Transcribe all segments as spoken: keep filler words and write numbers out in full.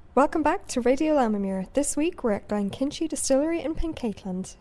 Welcome back to Radio Lammermuir. This week we're at Glenkinchie Distillery in Pencaitland.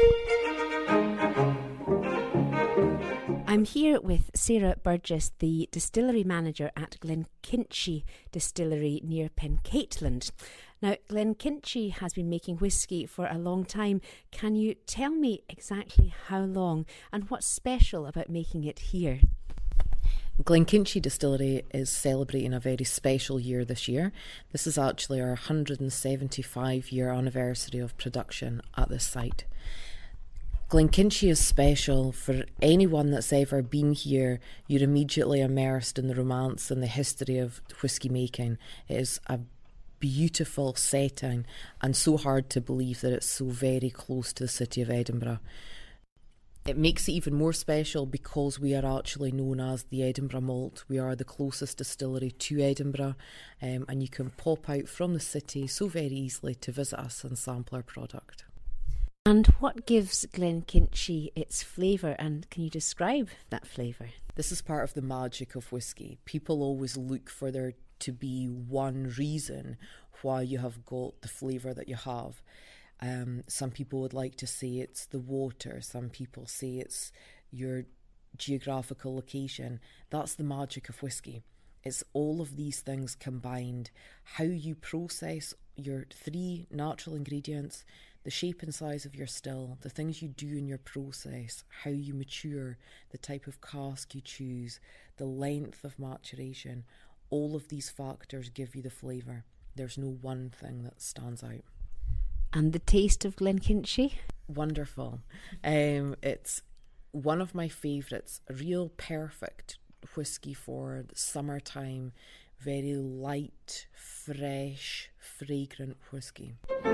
I'm here with Sarah Burgess, the distillery manager at Glenkinchie Distillery near Pencaitland. Now, Glenkinchie has been making whisky for a long time. Can you tell me exactly how long and what's special about making it here? Glenkinchie Distillery is celebrating a very special year this year. This is actually our one hundred seventy-five year anniversary of production at this site. Glenkinchie is special for anyone that's ever been here. You're immediately immersed in the romance and the history of whisky making. It is a beautiful setting and so hard to believe that it's so very close to the city of Edinburgh. It makes it even more special because we are actually known as the Edinburgh Malt. We are the closest distillery to Edinburgh, um, and you can pop out from the city so very easily to visit us and sample our product. And what gives Glenkinchie its flavour, and can you describe that flavour? This is part of the magic of whisky. People always look for there to be one reason why you have got the flavour that you have. Um, some people would like to say it's the water. Some people say it's your geographical location. That's the magic of whisky. It's all of these things combined. How you process your three natural ingredients, the shape and size of your still, the things you do in your process, how you mature, the type of cask you choose, the length of maturation. All of these factors give you the flavour. There's no one thing that stands out. And the taste of Glenkinchie? Wonderful. Um, it's one of my favourites. A real perfect whisky for the summertime. Very light, fresh, fragrant whisky.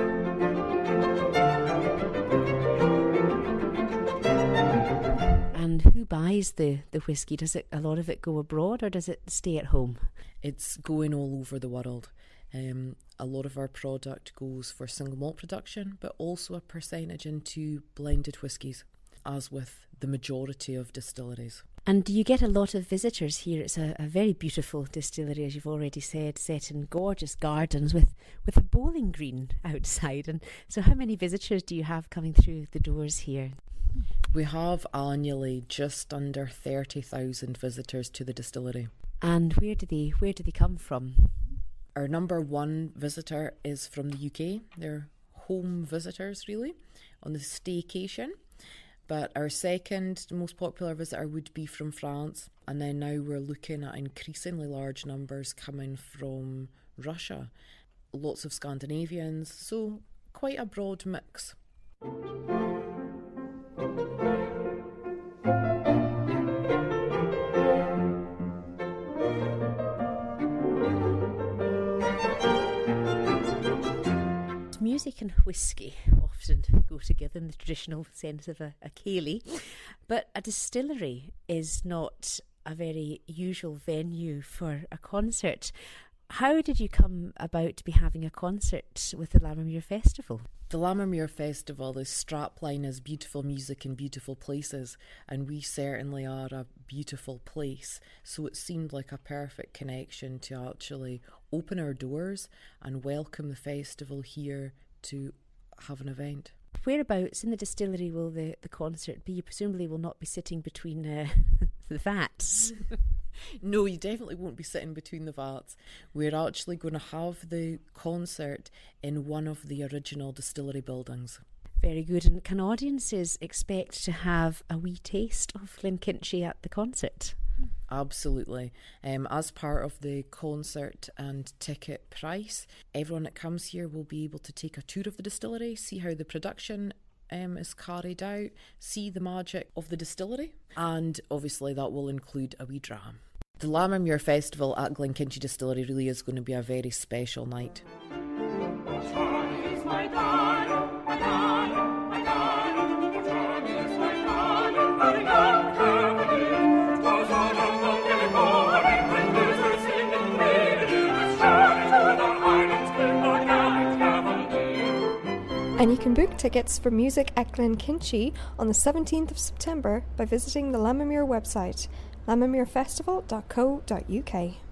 And who buys the, the whisky? Does it a lot of it go abroad or does it stay at home? It's going all over the world. Um, a lot of our product goes for single malt production, but also a percentage into blended whiskies, as with the majority of distilleries. And do you get a lot of visitors here? It's a, a very beautiful distillery, as you've already said, set in gorgeous gardens with, with a bowling green outside. And so how many visitors do you have coming through the doors here? We have annually just under thirty thousand visitors to the distillery. And where do they where do they come from? Our number one visitor is from the U K. They're home visitors, really, on the staycation. But our second most popular visitor would be from France. And then now we're looking at increasingly large numbers coming from Russia. Lots of Scandinavians, so quite a broad mix. Music and whisky often go together in the traditional sense of a, a ceilidh, but a distillery is not a very usual venue for a concert. How did you come about to be having a concert with the Lammermuir Festival? The Lammermuir Festival is strapline as beautiful music in beautiful places, and we certainly are a beautiful place. So it seemed like a perfect connection to actually open our doors and welcome the festival here to have an event. Whereabouts in the distillery will the, the concert be? You presumably will not be sitting between uh, the vats. No, you definitely won't be sitting between the vats. We're actually going to have the concert in one of the original distillery buildings. Very good. And can audiences expect to have a wee taste of Glenkinchie at the concert? Absolutely. Um, as part of the concert and ticket price, everyone that comes here will be able to take a tour of the distillery, see how the production um, is carried out, see the magic of the distillery, and obviously that will include a wee dram. The Lammermuir Festival at Glenkinchie Distillery really is going to be a very special night. And you can book tickets for music at Glenkinchie on the seventeenth of September by visiting the Lammermuir website, lammermuir festival dot co dot uk.